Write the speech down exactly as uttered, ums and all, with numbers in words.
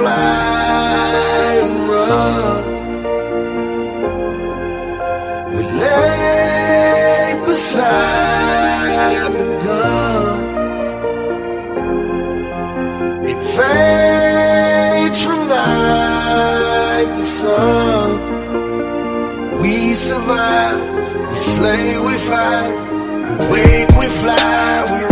fly and run. We lay beside the gun. It fades from night to sun. We survive, we slay, we fight, we wake, we fly, we